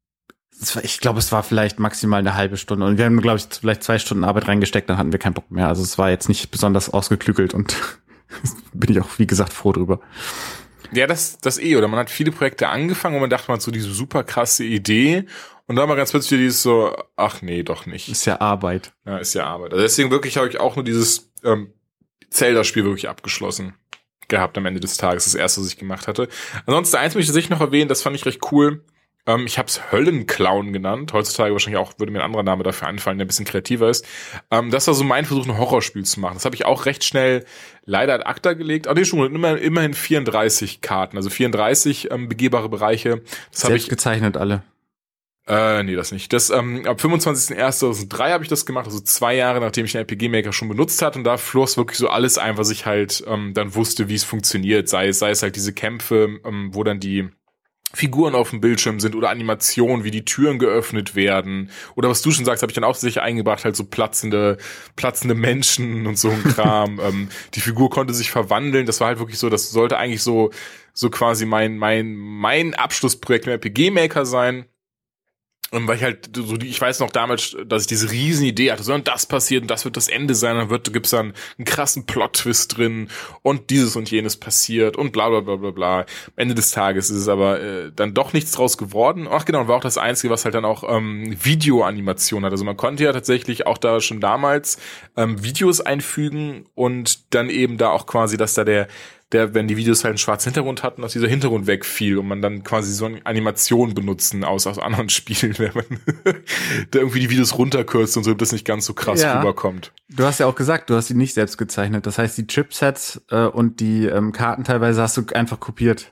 es war, ich glaube, es war vielleicht maximal eine halbe Stunde. Und wir haben, glaube ich, vielleicht zwei Stunden Arbeit reingesteckt, dann hatten wir keinen Bock mehr. Also es war jetzt nicht besonders ausgeklügelt und bin ich auch, wie gesagt, froh drüber. Ja, das, das eh, oder man hat viele Projekte angefangen und man dachte, man hat so diese super krasse Idee und dann war ganz plötzlich dieses so, ach nee, doch nicht. Ist ja Arbeit. Ja, ist ja Arbeit. Also deswegen wirklich habe ich auch nur dieses ähm, Zelda-Spiel wirklich abgeschlossen gehabt am Ende des Tages, das erste, was ich gemacht hatte. Ansonsten eins möchte ich tatsächlich noch erwähnen, das fand ich recht cool. Ähm, ich habe es Höllenclown genannt. Heutzutage wahrscheinlich auch würde mir ein anderer Name dafür einfallen, der ein bisschen kreativer ist. Ähm, das war so mein Versuch, ein Horrorspiel zu machen. Das habe ich auch recht schnell leider ad acta gelegt. Ah, nee, schon immer, immerhin vierunddreißig Karten, also vierunddreißig ähm, begehbare Bereiche. Das habe ich gezeichnet alle. Äh, nee, das nicht. Das, ähm, ab fünfundzwanzigsten ersten zweitausenddrei habe ich das gemacht, also zwei Jahre, nachdem ich den R P G Maker schon benutzt hatte und da floss wirklich so alles ein, was ich halt ähm, dann wusste, wie es funktioniert. Sei es, sei es halt diese Kämpfe, ähm, wo dann die Figuren auf dem Bildschirm sind oder Animationen, wie die Türen geöffnet werden. Oder was du schon sagst, habe ich dann auch sicher eingebracht, halt so platzende, platzende Menschen und so ein Kram. ähm, die Figur konnte sich verwandeln. Das war halt wirklich so, das sollte eigentlich so, so quasi mein, mein, mein Abschlussprojekt im R P G Maker sein. Und weil ich halt so die, ich weiß noch damals, dass ich diese riesen Idee hatte, so und das passiert und das wird das Ende sein, dann wird, gibt's dann einen krassen Plot-Twist drin und dieses und jenes passiert und bla bla bla bla bla. Am Ende des Tages ist es aber äh, dann doch nichts draus geworden. Ach genau, und war auch das Einzige, was halt dann auch ähm, Videoanimation hat. Also man konnte ja tatsächlich auch da schon damals ähm, Videos einfügen und dann eben da auch quasi, dass da der der, wenn die Videos halt einen schwarzen Hintergrund hatten, dass dieser Hintergrund wegfiel und man dann quasi so eine Animation benutzen aus, aus anderen Spielen, wenn man da irgendwie die Videos runterkürzt und so, dass das nicht ganz so krass ja. rüberkommt. Du hast ja auch gesagt, du hast die nicht selbst gezeichnet. Das heißt, die Chipsets äh, und die ähm, Karten teilweise hast du einfach kopiert.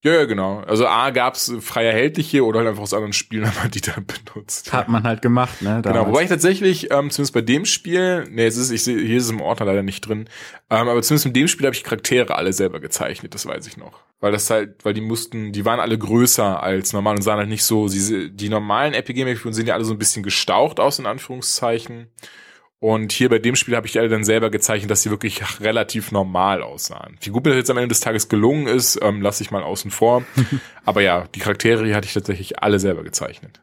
Ja, ja, genau. Also A gab's frei erhältliche oder halt einfach aus anderen Spielen, aber die da benutzt. Hat man halt gemacht, ne? Damals. Genau, wobei ich tatsächlich, ähm, zumindest bei dem Spiel, ne, es ist, ich sehe, hier ist es im Ordner leider nicht drin, ähm, aber zumindest mit dem Spiel habe ich Charaktere alle selber gezeichnet, das weiß ich noch. Weil das halt, weil die mussten, die waren alle größer als normal und sahen halt nicht so, die, die normalen R P G-Figuren sehen ja alle so ein bisschen gestaucht aus, in Anführungszeichen. Und hier bei dem Spiel habe ich die alle dann selber gezeichnet, dass sie wirklich relativ normal aussahen. Wie gut mir das jetzt am Ende des Tages gelungen ist, ähm, lasse ich mal außen vor. Aber ja, die Charaktere hier hatte ich tatsächlich alle selber gezeichnet.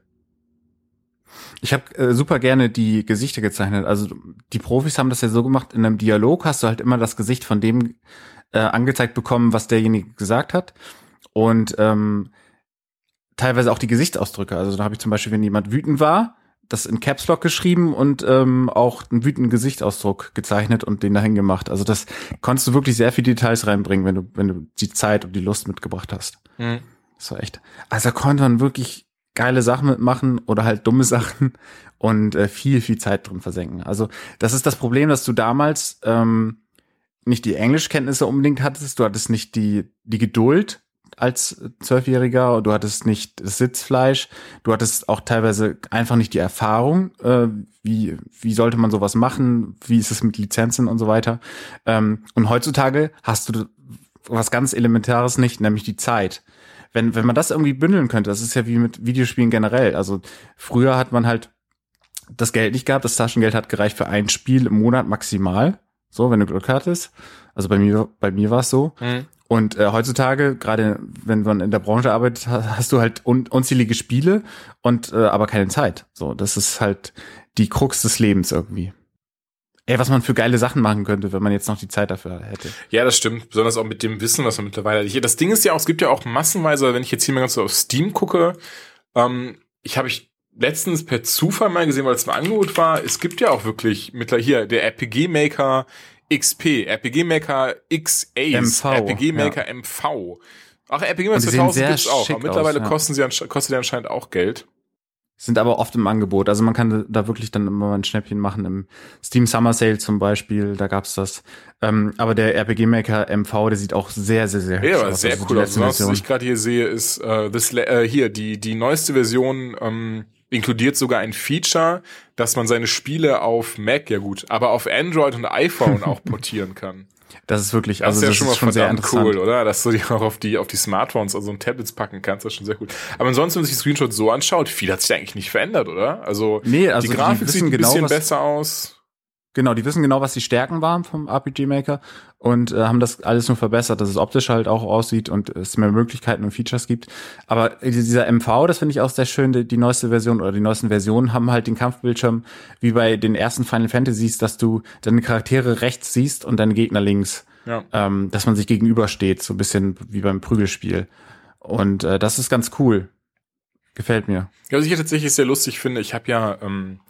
Ich habe äh, super gerne die Gesichter gezeichnet. Also die Profis haben das ja so gemacht, in einem Dialog hast du halt immer das Gesicht von dem äh, angezeigt bekommen, was derjenige gesagt hat. Und ähm, teilweise auch die Gesichtsausdrücke. Also da habe ich zum Beispiel, wenn jemand wütend war, das in Caps Lock geschrieben und ähm, auch einen wütenden Gesichtsausdruck gezeichnet und den dahin gemacht. Also das konntest du wirklich sehr viele Details reinbringen, wenn du wenn du die Zeit und die Lust mitgebracht hast. Mhm. Das war echt. Also da konnte man wirklich geile Sachen mitmachen oder halt dumme Sachen und äh, viel, viel Zeit drin versenken. Also das ist das Problem, dass du damals ähm, nicht die Englischkenntnisse unbedingt hattest, du hattest nicht die die Geduld als Zwölfjähriger, du hattest nicht das Sitzfleisch, du hattest auch teilweise einfach nicht die Erfahrung, äh, wie wie sollte man sowas machen, wie ist es mit Lizenzen und so weiter. Ähm, und heutzutage hast du was ganz Elementares nicht, nämlich die Zeit. Wenn wenn man das irgendwie bündeln könnte, das ist ja wie mit Videospielen generell. Also früher hat man halt das Geld nicht gehabt, das Taschengeld hat gereicht für ein Spiel im Monat maximal, so wenn du Glück hattest. Also bei mir bei mir war es so. Mhm. Und äh, heutzutage, gerade wenn man in der Branche arbeitet, hast du halt un- unzählige Spiele und äh, aber keine Zeit. So, das ist halt die Krux des Lebens irgendwie. Ey, was man für geile Sachen machen könnte, wenn man jetzt noch die Zeit dafür hätte. Ja, das stimmt. Besonders auch mit dem Wissen, was man mittlerweile hat. Das Ding ist ja auch, es gibt ja auch massenweise, wenn ich jetzt hier mal ganz so auf Steam gucke, ähm, ich habe ich letztens per Zufall mal gesehen, weil es ein Angebot war, es gibt ja auch wirklich mittlerweile hier der R P G Maker X P, R P G Maker X Ace, R P G Maker ja. M V. Ach, R P G Maker zweitausend gibt's auch, aber mittlerweile aus, ja. kosten sie ansch- kostet die anscheinend auch Geld. Sind aber oft im Angebot, also man kann da wirklich dann immer mal ein Schnäppchen machen, im Steam Summer Sale zum Beispiel, da gab's das. Ähm, aber der R P G Maker M V, der sieht auch sehr, sehr, sehr hübsch ja, aus. Ja, sehr also cool aus. Was ich gerade hier sehe, ist äh, this, äh, hier die die neueste Version ähm, inkludiert sogar ein Feature, dass man seine Spiele auf Mac, ja gut, aber auf Android und iPhone auch portieren kann. Das ist wirklich, also das ist ja das schon ist mal schon sehr cool, oder? Dass du die auch auf die auf die Smartphones, also Tablets packen kannst, das ist schon sehr cool. Aber ansonsten, wenn man sich die Screenshots so anschaut, viel hat sich eigentlich nicht verändert, oder? Also, nee, also die Grafik die sieht ein genau, bisschen was, besser aus. Genau, die wissen genau, was die Stärken waren vom R P G Maker und äh, haben das alles nur verbessert, dass es optisch halt auch aussieht und es mehr Möglichkeiten und Features gibt. Aber dieser M V, das finde ich auch sehr schön, die, die neueste Version oder die neuesten Versionen haben halt den Kampfbildschirm wie bei den ersten Final Fantasies, dass du deine Charaktere rechts siehst und deine Gegner links. Ja. Ähm, dass man sich gegenübersteht, so ein bisschen wie beim Prügelspiel. Und äh, das ist ganz cool. Gefällt mir. Ja, was ich tatsächlich sehr lustig finde, ich habe ja ähm,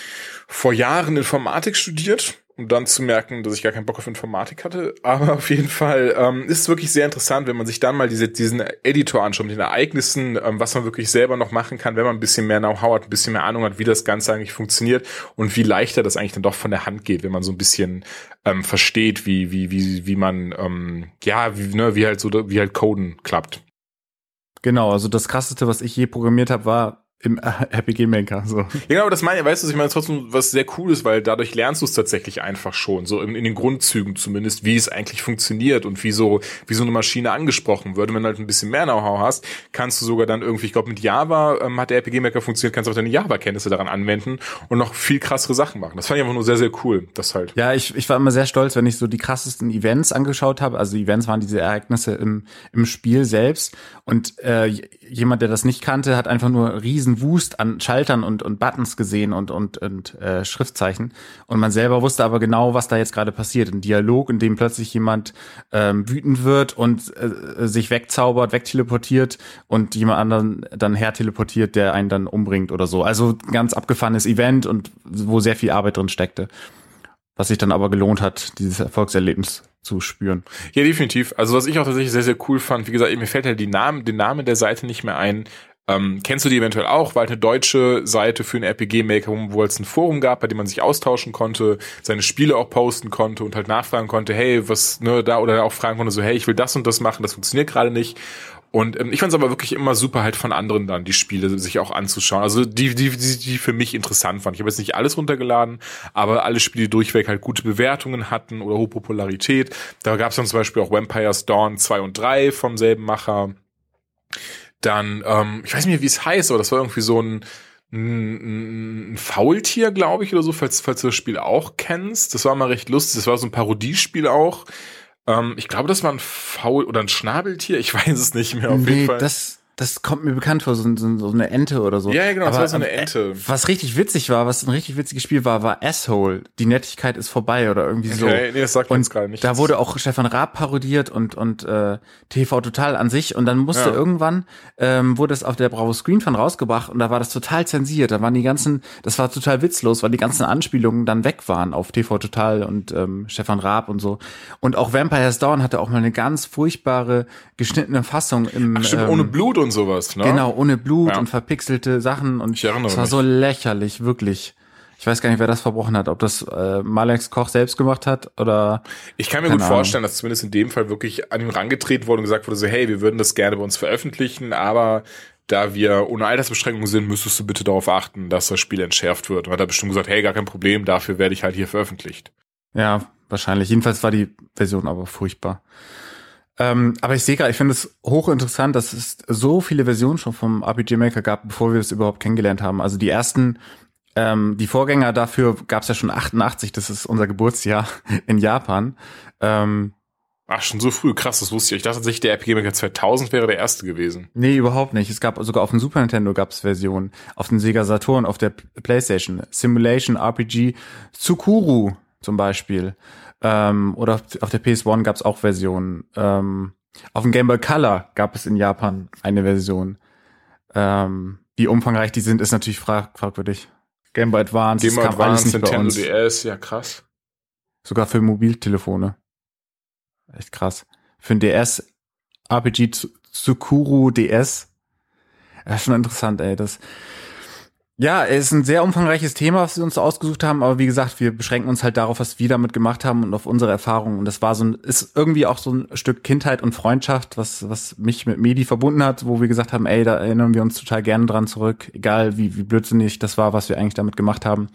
vor Jahren Informatik studiert, um dann zu merken, dass ich gar keinen Bock auf Informatik hatte. Aber auf jeden Fall ähm, ist es wirklich sehr interessant, wenn man sich dann mal diese, diesen Editor anschaut, mit den Ereignissen, ähm, was man wirklich selber noch machen kann, wenn man ein bisschen mehr Know-how hat, ein bisschen mehr Ahnung hat, wie das Ganze eigentlich funktioniert und wie leichter das eigentlich dann doch von der Hand geht, wenn man so ein bisschen ähm, versteht, wie wie wie wie man ähm, ja wie ne wie halt so wie halt Coden klappt. Genau, also das Krasseste, was ich je programmiert habe, war im R P G Maker, so. Ja, genau, aber das meine ich, weißt du, ich meine trotzdem was sehr cool ist, weil dadurch lernst du es tatsächlich einfach schon, so in, in den Grundzügen zumindest, wie es eigentlich funktioniert und wie so, wie so eine Maschine angesprochen wird. Und wenn du halt ein bisschen mehr Know-how hast, kannst du sogar dann irgendwie, ich glaube mit Java ähm, hat der R P G Maker funktioniert, kannst du auch deine Java-Kenntnisse daran anwenden und noch viel krassere Sachen machen. Das fand ich einfach nur sehr, sehr cool, das halt. Ja, ich, ich war immer sehr stolz, wenn ich so die krassesten Events angeschaut habe. Also Events waren diese Ereignisse im, im Spiel selbst und äh, jemand, der das nicht kannte, hat einfach nur riesen Wust an Schaltern und und Buttons gesehen und und und äh, Schriftzeichen und man selber wusste aber genau, was da jetzt gerade passiert. Ein Dialog, in dem plötzlich jemand ähm, wütend wird und äh, sich wegzaubert, wegteleportiert und jemand anderen dann herteleportiert, der einen dann umbringt oder so. Also ein ganz abgefahrenes Event und wo sehr viel Arbeit drin steckte. Was sich dann aber gelohnt hat, dieses Erfolgserlebnis zu spüren. Ja, definitiv. Also was ich auch tatsächlich sehr, sehr cool fand, wie gesagt, mir fällt halt die Namen, den Namen der Seite nicht mehr ein. Ähm, kennst du die eventuell auch? War halt eine deutsche Seite für einen R P G-Maker, wo es ein Forum gab, bei dem man sich austauschen konnte, seine Spiele auch posten konnte und halt nachfragen konnte, hey, was, ne, da, oder auch fragen konnte so, hey, ich will das und das machen, das funktioniert gerade nicht. Und ähm, ich fand es aber wirklich immer super, halt von anderen dann die Spiele sich auch anzuschauen. Also die, die, die, die für mich interessant waren. Ich habe jetzt nicht alles runtergeladen, aber alle Spiele, die durchweg halt gute Bewertungen hatten oder hohe Popularität. Da gab es dann zum Beispiel auch Vampires Dawn zwei und drei vom selben Macher. Dann, ähm, ich weiß nicht mehr, wie es heißt, aber das war irgendwie so ein ein, ein Faultier, glaube ich, oder so, falls, falls du das Spiel auch kennst. Das war mal recht lustig. Das war so ein Parodiespiel auch. Ähm, ich glaube, das war ein Faul- oder ein Schnabeltier. Ich weiß es nicht mehr auf nee, jeden Fall. Das Das kommt mir bekannt vor, so, so, so eine Ente oder so. Ja, ja, genau, aber, das war so eine Ente. Was richtig witzig war, was ein richtig witziges Spiel war, war Asshole. Die Nettigkeit ist vorbei oder irgendwie so. Okay, nee, das sagt und uns gerade nicht. Da wurde auch Stefan Raab parodiert und und äh, T V Total an sich. Und dann musste Ja. irgendwann, ähm, wurde es auf der Bravo Screen Fun rausgebracht und da war das total zensiert. Da waren die ganzen, das war total witzlos, weil die ganzen Anspielungen dann weg waren auf T V Total und ähm, Stefan Raab und so. Und auch Vampires Dawn hatte auch mal eine ganz furchtbare geschnittene Fassung im Ach, stimmt, ähm, ohne Blut und sowas, ne? Genau, ohne Blut Ja. und verpixelte Sachen und Ich erinnere es war mich. so lächerlich, wirklich. Ich weiß gar nicht, wer das verbrochen hat, ob das äh, Malex Koch selbst gemacht hat oder Ich kann mir Keine gut Ahnung. vorstellen, dass zumindest in dem Fall wirklich an ihn rangetreten wurde und gesagt wurde so, hey, wir würden das gerne bei uns veröffentlichen, aber da wir ohne Altersbeschränkungen sind, müsstest du bitte darauf achten, dass das Spiel entschärft wird. Und hat er bestimmt gesagt, hey, gar kein Problem, dafür werde ich halt hier veröffentlicht. ja, wahrscheinlich. Jedenfalls war die Version aber furchtbar. Ähm, aber ich sehe gerade, ich finde es hochinteressant, dass es so viele Versionen schon vom R P G Maker gab, bevor wir es überhaupt kennengelernt haben. Also die ersten, ähm, die Vorgänger dafür gab es ja schon achtundachtzig, das ist unser Geburtsjahr in Japan. Ähm, Ach, schon so früh, krass, das wusste ich. Ich dachte tatsächlich, der R P G Maker zweitausend wäre der erste gewesen. Nee, überhaupt nicht. Es gab sogar auf dem Super Nintendo gab es Versionen, auf dem Sega Saturn, auf der PlayStation, Simulation R P G Tsukuru zum Beispiel. Ähm, oder auf, auf der P S eins gab es auch Versionen. Ähm, auf dem Game Boy Color gab es in Japan eine Version. Ähm, wie umfangreich die sind, ist natürlich frag fragwürdig. Game Boy Advance, Game das Boy kam alles Advance, nicht bei Nintendo uns. D S, ja krass. Sogar für Mobiltelefone. Echt krass. Für ein D S, R P G Tsu- Tsukuru D S. Ja, schon interessant, ey. Das, ja, es ist ein sehr umfangreiches Thema, was wir uns ausgesucht haben, aber wie gesagt, wir beschränken uns halt darauf, was wir damit gemacht haben und auf unsere Erfahrungen. Und das war so ein, ist irgendwie auch so ein Stück Kindheit und Freundschaft, was, was mich mit Medi verbunden hat, wo wir gesagt haben, ey, da erinnern wir uns total gerne dran zurück, egal wie, wie blödsinnig das war, was wir eigentlich damit gemacht haben.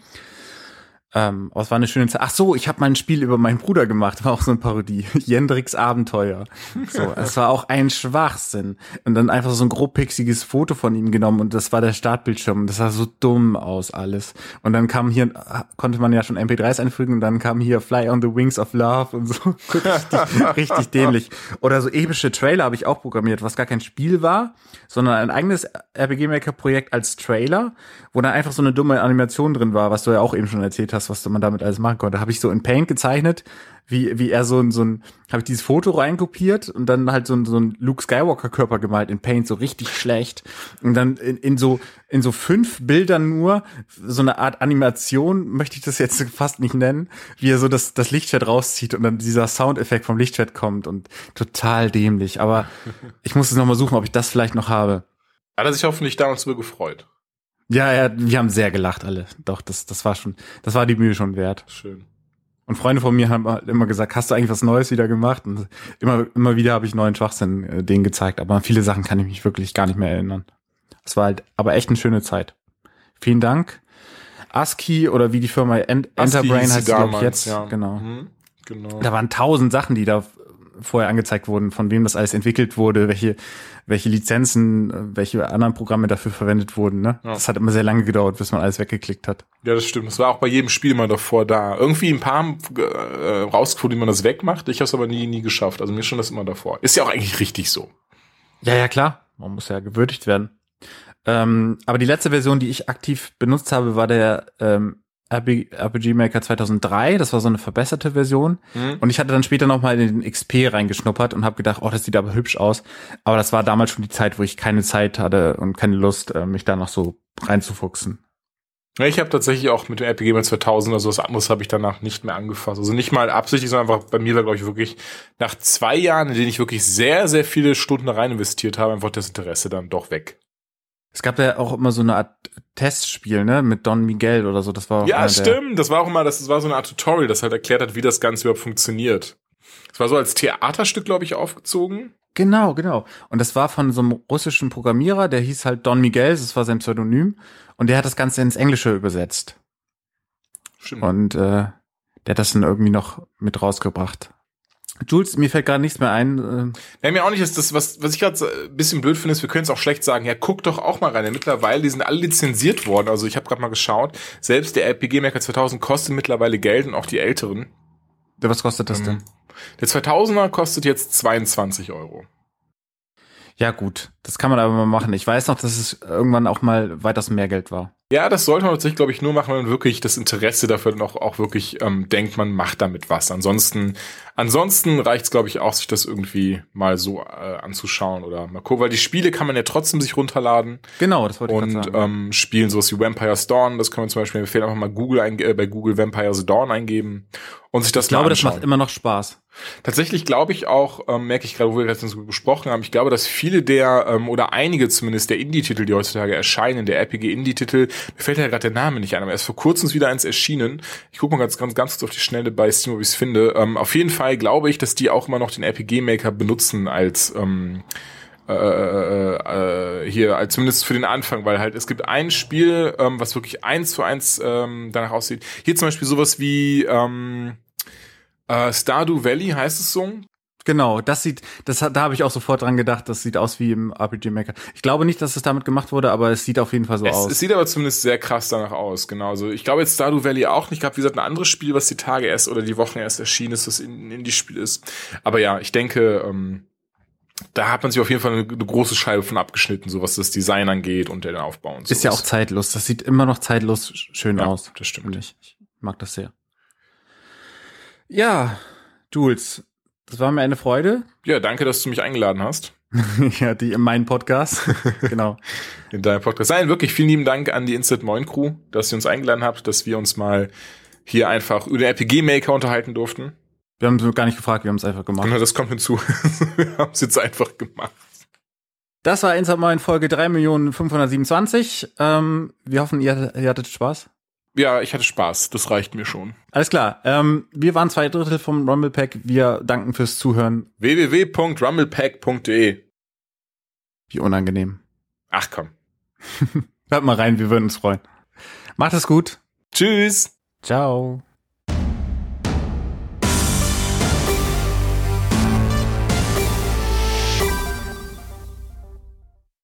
Ähm, aber es war eine schöne Zeit. Ach so, ich habe mal ein Spiel über meinen Bruder gemacht, war auch so eine Parodie. Jendricks Abenteuer. So, es war auch ein Schwachsinn. Und dann einfach so ein grobpixiges Foto von ihm genommen und das war der Startbildschirm. Und das sah so dumm aus alles. Und dann kam hier, konnte man ja schon M P drei s einfügen und dann kam hier Fly on the Wings of Love und so. richtig, richtig dämlich. Oder so epische Trailer habe ich auch programmiert, was gar kein Spiel war, sondern ein eigenes R P G Maker Projekt als Trailer, wo dann einfach so eine dumme Animation drin war, was du ja auch eben schon erzählt hast, was man damit alles machen konnte. Habe ich so in Paint gezeichnet, wie wie er so ein so ein habe ich dieses Foto reinkopiert und dann halt so ein so ein Luke Skywalker Körper gemalt in Paint, so richtig schlecht und dann in, in so in so fünf Bildern nur so eine Art Animation, möchte ich das jetzt fast nicht nennen, wie er so das das Lichtschwert rauszieht und dann dieser Soundeffekt vom Lichtschwert kommt und total dämlich, aber ich muss es noch mal suchen, ob ich das vielleicht noch habe. Hat er sich hoffentlich damals so gefreut. Ja, ja, wir haben sehr gelacht alle. Doch, das das war schon, das war die Mühe schon wert. Schön. Und Freunde von mir haben halt immer gesagt, hast du eigentlich was Neues wieder gemacht? Und immer immer wieder habe ich neuen Schwachsinn äh, denen gezeigt, aber an viele Sachen kann ich mich wirklich gar nicht mehr erinnern. Es war halt aber echt eine schöne Zeit. Vielen Dank. ASCII oder wie die Firma Ent- Enterbrain heißt, glaube ich, jetzt. Ja. Genau. Mhm, genau. Da waren tausend Sachen, die da vorher angezeigt wurden, von wem das alles entwickelt wurde, welche welche Lizenzen, welche anderen Programme dafür verwendet wurden. Ne? Ja. Das hat immer sehr lange gedauert, bis man alles weggeklickt hat. Ja, das stimmt. Das war auch bei jedem Spiel mal davor da. Irgendwie ein paar haben äh, rausgefunden, wie man das wegmacht. Ich habe es aber nie nie geschafft. Also mir schon das immer davor. Ist ja auch eigentlich richtig so. Ja, ja, klar. Man muss ja gewürdigt werden. Ähm, aber die letzte Version, die ich aktiv benutzt habe, war der ähm, R P G Maker zweitausenddrei. Das war so eine verbesserte Version. Mhm. Und ich hatte dann später noch mal in den X P reingeschnuppert und habe gedacht, oh, das sieht aber hübsch aus. Aber das war damals schon die Zeit, wo ich keine Zeit hatte und keine Lust, äh, mich da noch so reinzufuchsen. Ja, ich habe tatsächlich auch mit dem R P G Maker zweitausend, also was anderes habe ich danach nicht mehr angefasst. Also nicht mal absichtlich, sondern einfach bei mir war, glaube ich, wirklich nach zwei Jahren, in denen ich wirklich sehr, sehr viele Stunden rein investiert habe, einfach das Interesse dann doch weg. Es gab ja auch immer so eine Art Testspiel, ne, mit Don Miguel oder so. Das war auch Ja, einer der- stimmt. Das war auch immer, das war so eine Art Tutorial, das halt erklärt hat, wie das Ganze überhaupt funktioniert. Das war so als Theaterstück, glaube ich, aufgezogen. Genau, genau. Und das war von so einem russischen Programmierer, der hieß halt Don Miguel, das war sein Pseudonym. Und der hat das Ganze ins Englische übersetzt. Stimmt. Und äh, der hat das dann irgendwie noch mit rausgebracht. Jules, mir fällt gerade nichts mehr ein. Ja, mir auch nicht. Ist das, was, was ich gerade ein bisschen blöd finde, ist, wir können es auch schlecht sagen, ja, guck doch auch mal rein. Denn mittlerweile, die sind alle lizenziert worden. Also ich habe gerade mal geschaut, selbst der R P G Maker zweitausend kostet mittlerweile Geld und auch die älteren. Was kostet das denn? Der zweitausender kostet jetzt zweiundzwanzig Euro. Ja gut, das kann man aber mal machen. Ich weiß noch, dass es irgendwann auch mal weitaus mehr Geld war. Ja, das sollte man tatsächlich, glaube ich, nur machen, wenn man wirklich das Interesse dafür dann auch, auch wirklich ähm, denkt, man macht damit was. Ansonsten, ansonsten reicht's, glaube ich, auch, sich das irgendwie mal so äh, anzuschauen oder mal gucken, weil die Spiele kann man ja trotzdem sich runterladen. Genau, das wollte ich und gerade sagen. ähm, spielen sowas wie Vampire's Dawn. Das können wir zum Beispiel empfehlen, einfach mal Google ein, äh, bei Google Vampire's Dawn eingeben und sich das ich glaube, mal das anschauen. macht immer noch Spaß. Tatsächlich glaube ich auch, ähm, merke ich gerade, wo wir gerade so besprochen haben, ich glaube, dass viele der, ähm, oder einige zumindest der Indie-Titel, die heutzutage erscheinen, der R P G-Indie-Titel, mir fällt ja gerade der Name nicht ein, aber er ist vor kurzem wieder eins erschienen. Ich gucke mal ganz, ganz, ganz kurz auf die Schnelle bei Steam, ob ich es finde. Ähm, auf jeden Fall glaube ich, dass die auch immer noch den R P G-Maker benutzen als, ähm, äh, äh, hier, als zumindest für den Anfang, weil halt es gibt ein Spiel, ähm, was wirklich eins zu eins ähm, danach aussieht. Hier zum Beispiel sowas wie, ähm, Uh, Stardew Valley heißt es so. Genau, das sieht, das hat, da habe ich auch sofort dran gedacht, das sieht aus wie im R P G Maker. Ich glaube nicht, dass es damit gemacht wurde, aber es sieht auf jeden Fall so es, aus. Es sieht aber zumindest sehr krass danach aus, genau. Also ich glaube jetzt Stardew Valley auch nicht. Ich glaube, wie gesagt, ein anderes Spiel, was die Tage erst oder die Wochen erst erschienen ist, das ein Indie-Spiel ist. Aber ja, ich denke, ähm, da hat man sich auf jeden Fall eine, eine große Scheibe von abgeschnitten, so was das Design angeht und den Aufbau und so. Ist ja auch zeitlos. Das sieht immer noch zeitlos schön ja, aus. Das stimmt. Ich, ich mag das sehr. Ja, Jules, das war mir eine Freude. Ja, danke, dass du mich eingeladen hast. ja, die in meinen Podcast. genau. In deinem Podcast. Nein, wirklich vielen lieben Dank an die Instant Moin Crew, dass ihr uns eingeladen habt, dass wir uns mal hier einfach über den R P G Maker unterhalten durften. Wir haben es gar nicht gefragt, wir haben es einfach gemacht. Genau, das kommt hinzu. Wir haben es jetzt einfach gemacht. Das war Instant Moin Folge drei Millionen fünfhundertsiebenundzwanzig. Ähm, wir hoffen, ihr, ihr hattet Spaß. Ja, ich hatte Spaß. Das reicht mir schon. Alles klar. Ähm, wir waren zwei Drittel vom Rumblepack. Wir danken fürs Zuhören. w w w punkt rumblepack punkt d e Wie unangenehm. Ach komm. Hört mal rein, wir würden uns freuen. Macht es gut. Tschüss. Ciao.